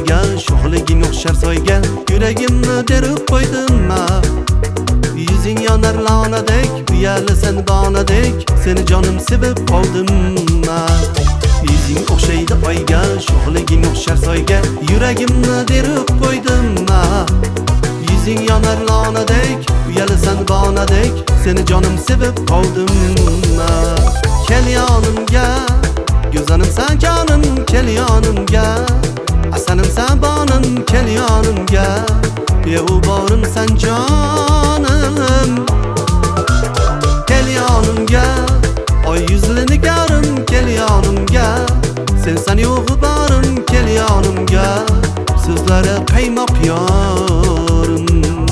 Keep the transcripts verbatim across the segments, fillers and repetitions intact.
oyga, sho'xliging o'xshar soyga, yuragimni derib qo'ydimma. Yuzing yonar lonadek, uyalisan bonadek, seni jonim sevib qoldimma. Yuzing o'xshaydi oyga, sho'xliging o'xshar soyga, yuragimni derib qo'ydimma. Yuzing yonar lonadek, uyalisan bonadek, seni jonim sevib qoldimma. Kel yonimga, go'zanim san jonim, kel yonimga, asanim san bonim, kel yonimga, be'uborim san jonim. Kel yonimga, oy yuzli nigorim, kel yonimga, sen san yo'g'i borim, kel yonimga, so'zlari qaymoq yorim.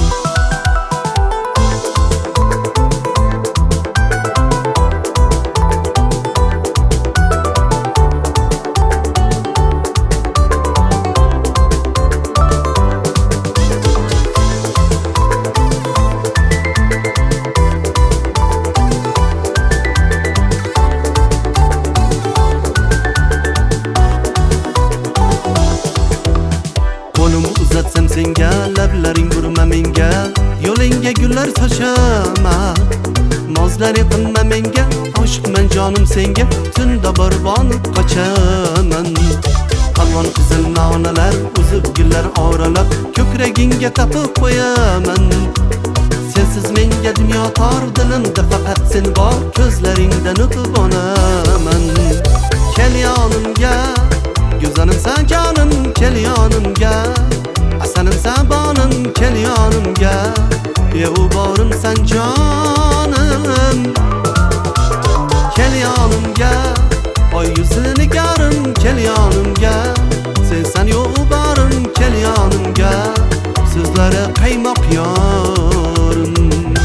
Qo'lim uzatsam senga, lablaring burma menga, yo'lingga gullar sochaman. Nozlar qilma menga, oshiqman jonim senga, tunda borbonib qochaman. Qalvon qizil nonalar, uzib gullar oralab, ko'kragingga tapib qo'yaman. Sensiz menga dunyo tor, dilimda faqat sen bor, ko'zlaringdan o'pib onaman. Kel yonimga, go'zanim san jonim, kel yonimga, asanim san bonim, kel yonimga, be'uborim san jonim. Kel yonimga, oy yuzli nigorim, kel yonimga, sen san yo'g'borim, kel yonimga, so'zlari qaymoq yorim.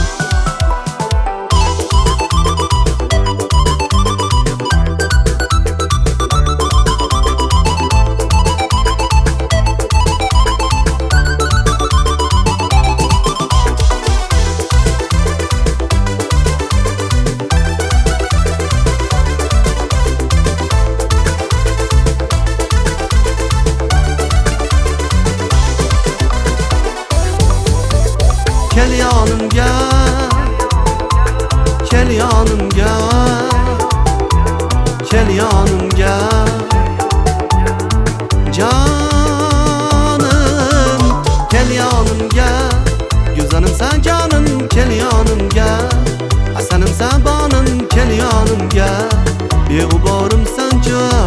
Kel yonimga, kel yonimga, kel yonimga, jonim. Kel yonimga, go'zanim san jonim, kel yonimga, asanim san bonim, kel yonimga, be'uborim san jonim.